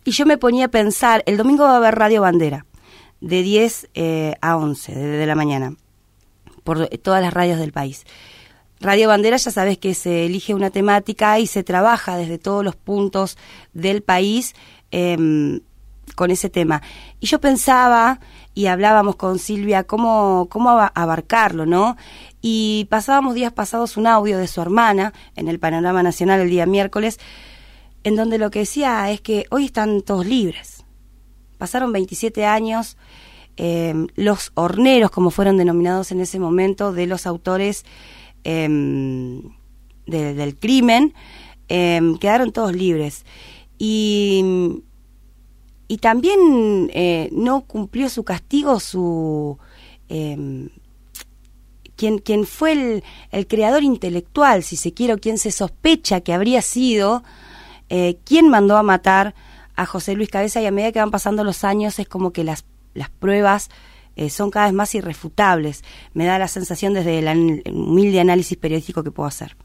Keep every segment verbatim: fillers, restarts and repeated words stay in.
Y yo me ponía a pensar, el domingo va a haber Radio Bandera, de diez eh, a once de, de la mañana, por todas las radios del país. Radio Bandera, ya sabes que se elige una temática y se trabaja desde todos los puntos del país eh, con ese tema. Y yo pensaba, y hablábamos con Silvia, cómo, cómo abarcarlo, ¿no? Y pasábamos días pasados un audio de su hermana en el Panorama Nacional el día miércoles, en donde lo que decía es que hoy están todos libres. Pasaron veintisiete años, eh, los horneros, como fueron denominados en ese momento, de los autores eh, de, del crimen, eh, quedaron todos libres. Y, y también eh, no cumplió su castigo su... Eh, quien, quien fue el, el creador intelectual, si se quiere, o quien se sospecha que habría sido... Eh, ¿Quién mandó a matar a José Luis Cabeza? Y a medida que van pasando los años es como que las, las pruebas eh, son cada vez más irrefutables. Me da la sensación desde el humilde análisis periodístico que puedo hacer.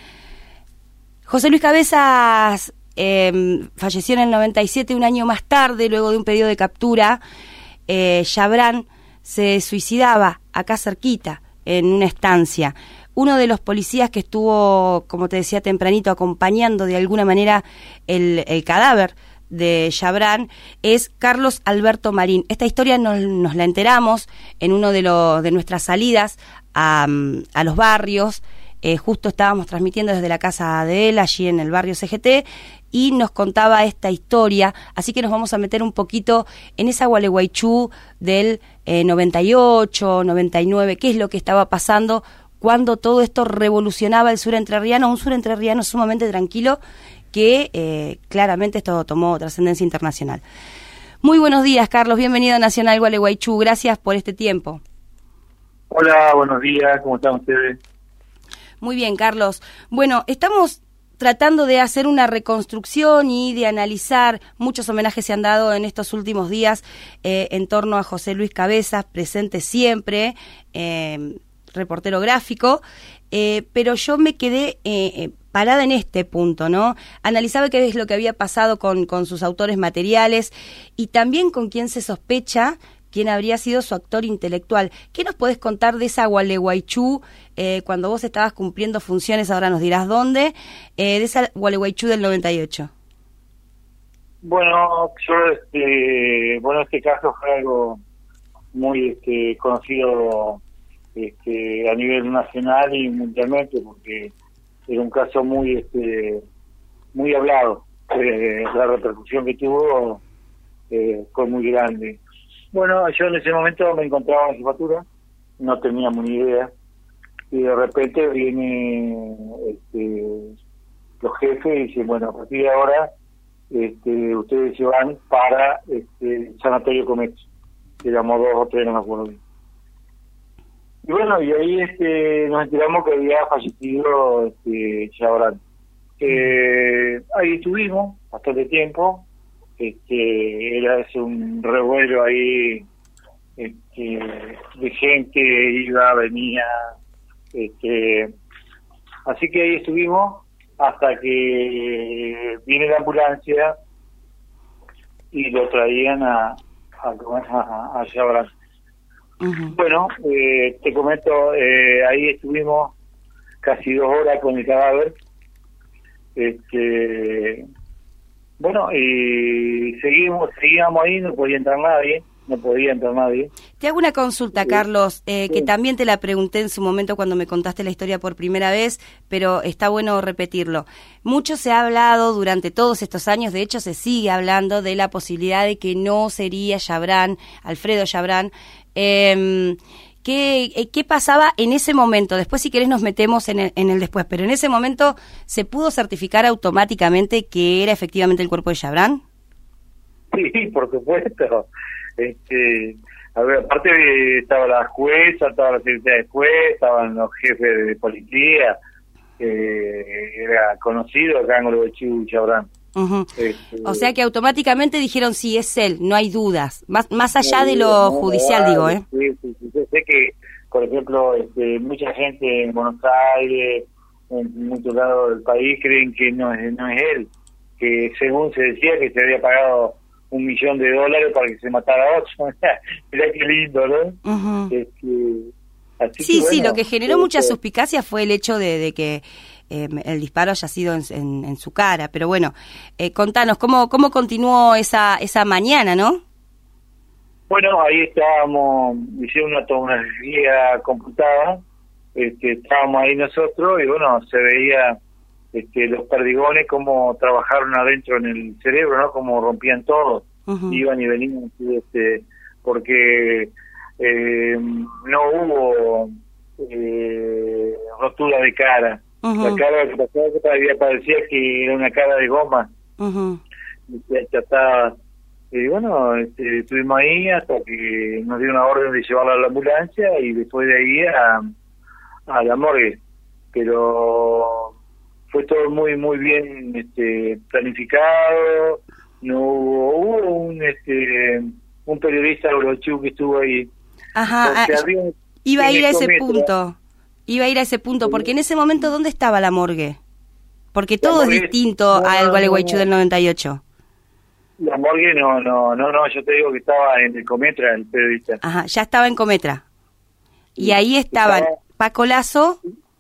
José Luis Cabezas eh, falleció en el noventa y siete, un año más tarde, luego de un periodo de captura. eh, Chabrán se suicidaba acá cerquita, en una estancia. Uno de los policías que estuvo, como te decía tempranito, acompañando de alguna manera el, el cadáver de Chabrán es Carlos Alberto Marín. Esta historia nos, nos la enteramos en uno de, lo, de nuestras salidas a, a los barrios. Eh, justo estábamos transmitiendo desde la casa de él, allí en el barrio C G T, y nos contaba esta historia, así que nos vamos a meter un poquito en esa Gualeguaychú del eh, noventa y ocho, noventa y nueve, qué es lo que estaba pasando cuando todo esto revolucionaba el sur entrerriano, un sur entrerriano sumamente tranquilo, que eh, claramente esto tomó trascendencia internacional. Muy buenos días, Carlos, bienvenido a Nacional Gualeguaychú, gracias por este tiempo. Hola, buenos días, ¿cómo están ustedes? Muy bien, Carlos. Bueno, estamos tratando de hacer una reconstrucción y de analizar, muchos homenajes se han dado en estos últimos días eh, en torno a José Luis Cabezas, presente siempre, eh, reportero gráfico, eh, pero yo me quedé eh, parada en este punto, ¿no? Analizaba qué es lo que había pasado con, con sus autores materiales y también con quién se sospecha quién habría sido su actor intelectual. ¿Qué nos podés contar de esa Gualeguaychú eh, cuando vos estabas cumpliendo funciones, ahora nos dirás dónde, eh, de esa Gualeguaychú del noventa y ocho? Bueno, yo, este, bueno, este caso fue algo muy este, conocido este, a nivel nacional y mundialmente, porque era un caso muy, este, muy hablado. Eh, la repercusión que tuvo eh, fue muy grande. Bueno, yo en ese momento me encontraba en jefatura, no teníamos ni idea, y de repente viene este, los jefes y dicen, bueno, a partir de ahora este, ustedes se van para este, Sanatorio Comercio, que éramos dos o tres, no me acuerdo bien. Y bueno, y ahí este, nos enteramos que había fallecido este, Chabrán. Eh, ahí estuvimos bastante tiempo. Este, era ese un revuelo ahí este, de gente, iba, venía, este, así que ahí estuvimos hasta que viene la ambulancia y lo traían a a, a, a Chabrán. Uh-huh. Bueno, eh, te comento, eh, ahí estuvimos casi dos horas con el cadáver. Este, bueno, y seguimos, seguíamos ahí, no podía entrar nadie, no podía entrar nadie. Te hago una consulta, sí. Carlos, eh, que sí. También te la pregunté en su momento cuando me contaste la historia por primera vez, pero está bueno repetirlo. Mucho se ha hablado durante todos estos años, de hecho se sigue hablando de la posibilidad de que no sería Chabrán, Alfredo Chabrán. Eh, ¿Qué, ¿Qué pasaba en ese momento? Después, si querés, nos metemos en el, en el después, pero en ese momento, ¿se pudo certificar automáticamente que era efectivamente el cuerpo de Chabrán? Sí, por supuesto. Este, a ver, aparte de, estaba la jueza, estaba la secretaria de juez, estaban los jefes de policía, eh, era conocido acá en Gualeguaychú Chabrán. Uh-huh. Este, o sea que automáticamente dijeron sí, es él, no hay dudas, más más allá de lo judicial, no, digo, ¿eh? Sí, sí, sí, yo sé que, por ejemplo, este, mucha gente en Buenos Aires, en muchos lados del país, creen que no es, no es él, que según se decía que se había pagado un millón de dólares para que se matara a otro. Mirá qué lindo, ¿no? Uh-huh. Es que, así sí, que, bueno, sí, lo que generó mucha este, suspicacia fue el hecho de, de que eh, el disparo haya sido en, en, en su cara. Pero bueno, eh, contanos, ¿cómo, cómo continuó esa, esa mañana, no? Bueno, ahí estábamos, hicieron una tomografía computada, este, estábamos ahí nosotros y bueno, se veía este, los perdigones cómo trabajaron adentro en el cerebro, ¿no? Cómo rompían todo, uh-huh. iban y venían, este, porque eh, no hubo eh, rotura de cara. Uh-huh. La cara que pasaba todavía parecía que era una cara de goma. Uh-huh. Y ya estaba. Y bueno, este, estuvimos ahí hasta que nos dio una orden de llevarla a la ambulancia y después de ahí a, a la morgue. Pero fue todo muy muy bien este, planificado. No hubo, hubo un este un periodista Orochiu que estuvo ahí. Ajá, ah, había, iba a ir a ese metro, punto. Iba a ir a ese punto, porque en ese momento, ¿dónde estaba la morgue? Porque todo es distinto no, al Gualeguaychú no, del noventa y ocho. La morgue no, no, no, no, yo te digo que estaba en el Cometra, el periodista. Ajá, ya estaba en Cometra. Y ahí estaban estaba... Paco Lazo.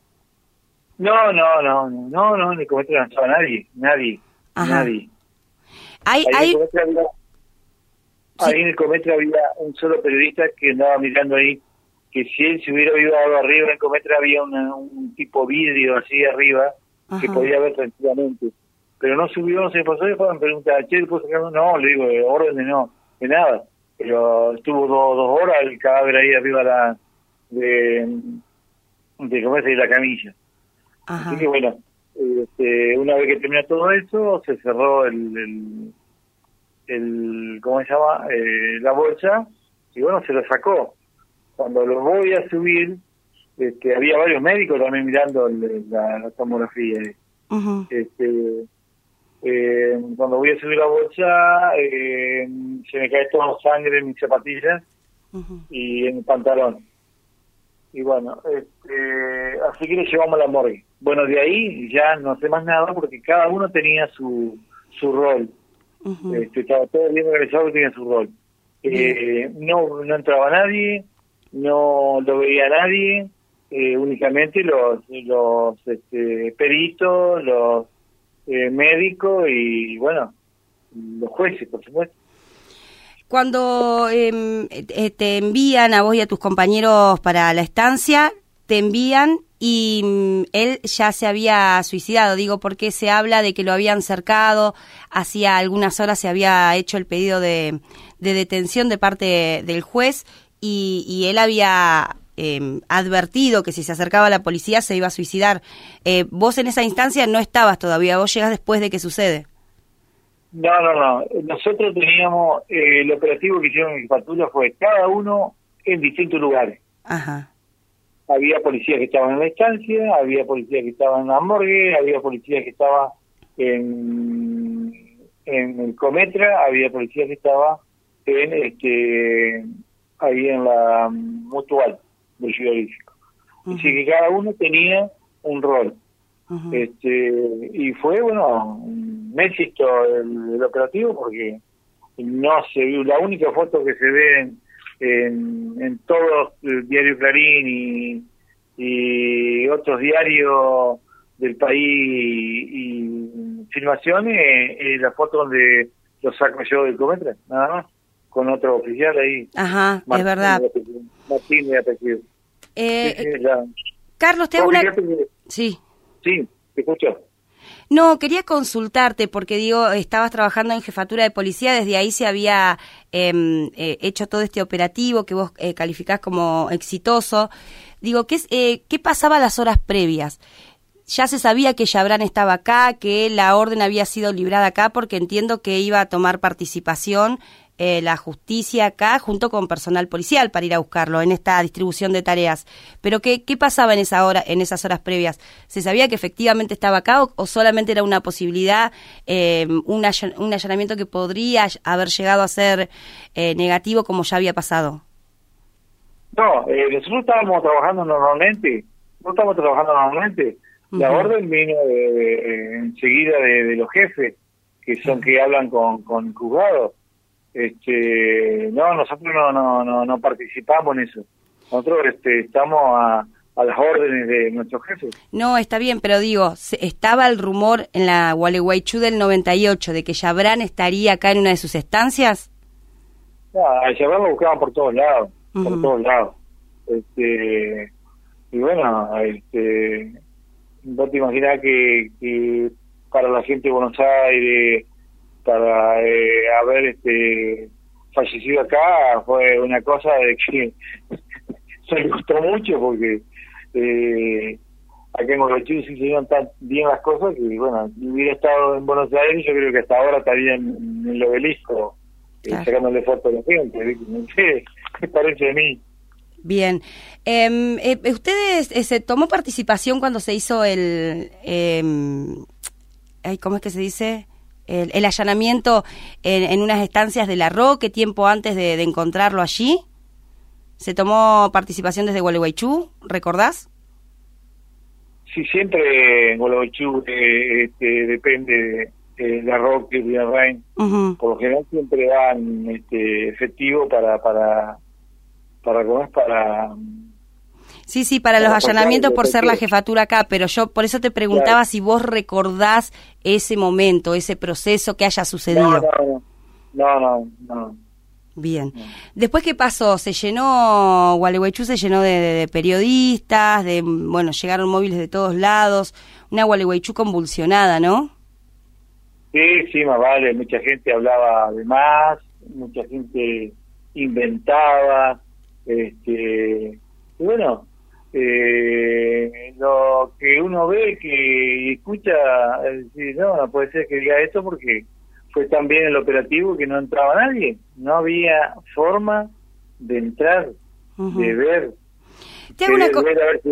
No, no, no, no, no, no, en el Cometra no estaba nadie, nadie, Ajá. nadie. Hay, ahí, hay... En había, sí. ahí en el Cometra había un solo periodista que andaba mirando ahí, que si él se hubiera ayudado arriba en el Cometra había una, un tipo vidrio así arriba, Ajá. que podía ver tranquilamente. Pero no subió, se pasó y me pregunta, che, ¿puedo sacar? No, le digo, de orden de no, de nada. Pero estuvo do, dos horas el cadáver ahí arriba la, de, de comerse y la camilla. Ajá. Así que bueno, este, una vez que terminó todo eso, se cerró el, el, el ¿cómo se llama? Eh, la bolsa, y bueno, se lo sacó. Cuando lo voy a subir, este, había varios médicos también mirando el, la, la tomografía. Uh-huh. Este... Eh, cuando voy a subir la bolsa eh, se me cae toda sangre en mis zapatillas uh-huh. y en el pantalón y bueno este, así que le llevamos a la morgue. Bueno, de ahí ya no sé más nada porque cada uno tenía su su rol. Uh-huh. este, estaba todo bien organizado y tenía su rol. eh, uh-huh. no no entraba nadie, no lo veía nadie, eh, únicamente los los este, peritos, los Eh, médico y bueno, los jueces, por supuesto. Cuando eh, te envían a vos y a tus compañeros para la estancia, te envían y mm, él ya se había suicidado, digo, porque se habla de que lo habían cercado, hacía algunas horas se había hecho el pedido de, de detención de parte del juez y, y él había Eh, advertido que si se acercaba a la policía se iba a suicidar. Eh, vos en esa instancia no estabas todavía, vos llegás después de que sucede. No, no, no. Nosotros teníamos, eh, el operativo que hicieron en Jefatura fue cada uno en distintos lugares. Ajá. Había policías que estaban en la estancia, había policías que estaban en la morgue, había policías que estaban en, en el Cometra, había policías que estaban en este ahí en la Mutual del frigorífico. Uh-huh. Así que cada uno tenía un rol. Uh-huh. Este y fue, bueno, un éxito el, el operativo porque no se vio, la única foto que se ve en, en, en todos el diario Clarín y, y otros diarios del país y, y filmaciones es la foto donde lo saco yo del Cometra, nada más, con otro oficial ahí. Ajá, Martín, es verdad. Martín de apellido. Eh, sí, sí, la... Carlos, te hago una... Sí. Sí, te escucho. No, quería consultarte porque, digo, estabas trabajando en Jefatura de Policía, desde ahí se había eh, eh, hecho todo este operativo que vos eh, calificás como exitoso. Digo, ¿qué, eh, ¿qué pasaba las horas previas? Ya se sabía que Yabrán estaba acá, que la orden había sido librada acá, porque entiendo que iba a tomar participación eh, la justicia acá junto con personal policial para ir a buscarlo en esta distribución de tareas. Pero ¿qué, qué pasaba en esa hora, en esas horas previas? ¿Se sabía que efectivamente estaba acá o, o solamente era una posibilidad, eh, un, all- un allanamiento que podría haber llegado a ser eh, negativo como ya había pasado? No, eh, nosotros estábamos trabajando normalmente, no estamos trabajando normalmente. La uh-huh. orden vino de, de, enseguida de, de los jefes, que son que hablan con, con juzgados. Este, no, nosotros no, no, no, no participamos en eso. Nosotros este, estamos a, a las órdenes de nuestros jefes. No, está bien, pero digo, estaba el rumor en la Gualeguaychú del noventa y ocho de que Chabrán estaría acá en una de sus estancias. No, a Chabrán lo buscaban por todos lados, uh-huh. por todos lados. Este, y bueno, este, vos te imaginás que, que para la gente de Buenos Aires, para eh, haber este fallecido acá, fue una cosa de que se le gustó mucho, porque eh, acá en Gualeguaychú sí se hicieron tan bien las cosas que, bueno, si hubiera estado en Buenos Aires, yo creo que hasta ahora estaría en, en el obelisco, claro. eh, sacándole fotos a la gente. No sé, ¿qué parece de mí? Bien. Eh, eh, ¿Ustedes eh, se tomó participación cuando se hizo el... Eh, ¿cómo es que se dice? El, el allanamiento en, en unas estancias de La Roque, tiempo antes de, de encontrarlo allí? ¿Se tomó participación desde Gualeguaychú? ¿Recordás? Sí, siempre en Gualeguaychú eh, este, depende de, de La Roque y Villarrain. Uh-huh. Por lo general siempre dan este, efectivo para... para para cómo es para sí sí para, para los allanamientos por ser la jefatura acá, pero yo por eso te preguntaba, claro, si vos recordás ese momento, ese proceso que haya sucedido. No, no, no, no, no. Bien. No. Después, ¿qué pasó? Se llenó, Gualeguaychú se llenó de, de, de periodistas, de bueno, llegaron móviles de todos lados, una Gualeguaychú convulsionada, ¿no? Sí, sí, más vale, mucha gente hablaba de más, mucha gente inventaba. Este, y bueno, eh, lo que uno ve que escucha, es decir, no, no puede ser que diga esto porque fue tan bien el operativo que no entraba nadie, no había forma de entrar, uh-huh. de ver. Te hago, una, co- ver a ver si,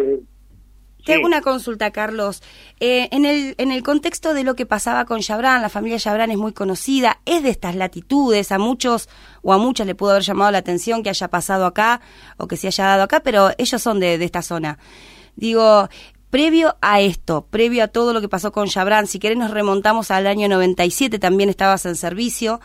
te hago sí. una consulta, Carlos. Eh, en el en el contexto de lo que pasaba con Chabrán, la familia Chabrán es muy conocida, es de estas latitudes, a muchos o a muchas le pudo haber llamado la atención que haya pasado acá o que se haya dado acá, pero ellos son de, de esta zona. Digo, previo a esto, previo a todo lo que pasó con Chabrán, si querés nos remontamos al año noventa y siete, también estabas en servicio,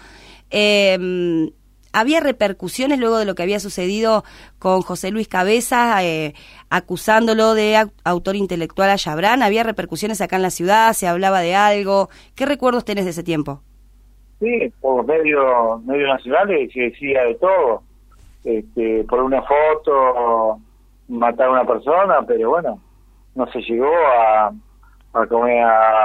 eh, ¿había repercusiones luego de lo que había sucedido con José Luis Cabeza, eh, acusándolo de a- autor intelectual a Chabrán? ¿Había repercusiones acá en la ciudad? ¿Se hablaba de algo? ¿Qué recuerdos tenés de ese tiempo? Sí, por los medios, medios nacionales se decía de todo. Este, por una foto, matar a una persona, pero bueno, no se llegó a, a, comer,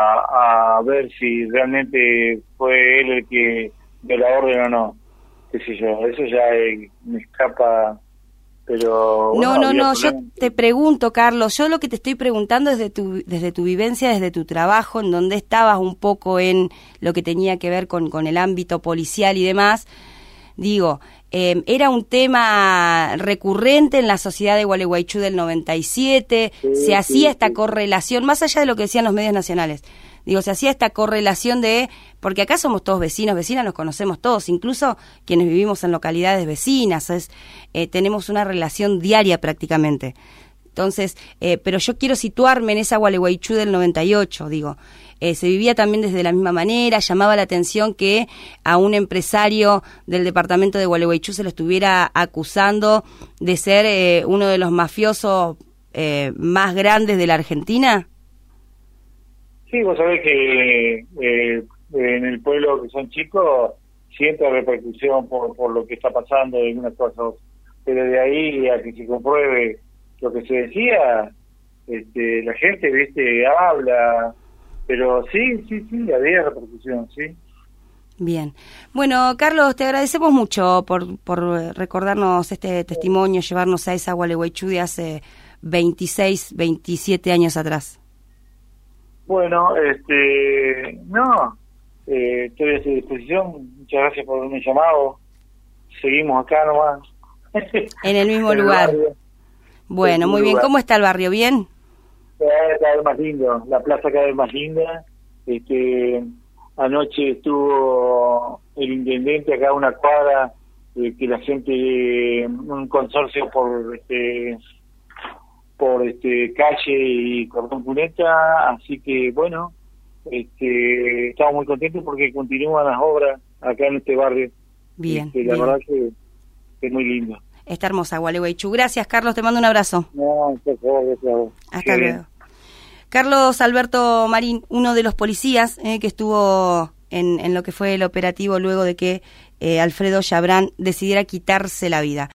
a, a ver si realmente fue él el que dio la orden o no. Qué sé yo, eso ya eh, me escapa, pero... No, bueno, no, no, yo problemas. te pregunto, Carlos, yo lo que te estoy preguntando es de tu, desde tu vivencia, desde tu trabajo, en donde estabas un poco en lo que tenía que ver con, con el ámbito policial y demás. Digo, eh, era un tema recurrente en la sociedad de Gualeguaychú del noventa y siete, sí, se hacía sí, esta sí. correlación, más allá de lo que decían los medios nacionales. Digo, se hacía esta correlación de, porque acá somos todos vecinos, vecinas, nos conocemos todos, incluso quienes vivimos en localidades vecinas, es, eh, tenemos una relación diaria prácticamente. Entonces, eh, pero yo quiero situarme en esa Gualeguaychú del noventa y ocho, digo, eh, se vivía también desde la misma manera, llamaba la atención que a un empresario del departamento de Gualeguaychú se lo estuviera acusando de ser eh, uno de los mafiosos eh, más grandes de la Argentina. Sí, vos sabés que eh, en el pueblo que son chicos siempre hay repercusión por, por lo que está pasando en algunas cosas, pero de ahí a que se compruebe lo que se decía, este, la gente, viste, habla, pero sí, sí, sí, había repercusión, sí. Bien. Bueno, Carlos, te agradecemos mucho por, por recordarnos este testimonio, llevarnos a esa Gualeguaychú de hace veintiséis, veintisiete años atrás. Bueno, este, no, eh, estoy a su disposición. Muchas gracias por haberme llamado. Seguimos acá nomás. En el mismo lugar. El bueno, muy bien. Lugar. ¿Cómo está el barrio? ¿Bien? Cada vez más lindo. La plaza cada vez más linda. Este, anoche estuvo el intendente acá a una cuadra, eh, que la gente, un consorcio por este por este calle y cordón cuneta, así que bueno, este, estamos muy contentos porque continúan las obras acá en este barrio. Bien, este, la bien. verdad que, que es muy lindo. Está hermosa Gualeguaychú. Gracias, Carlos, te mando un abrazo. No, por favor, gracias a vos. Hasta Sí. luego. Carlos Alberto Marín, uno de los policías eh, que estuvo en, en lo que fue el operativo luego de que eh, Alfredo Chabrán decidiera quitarse la vida.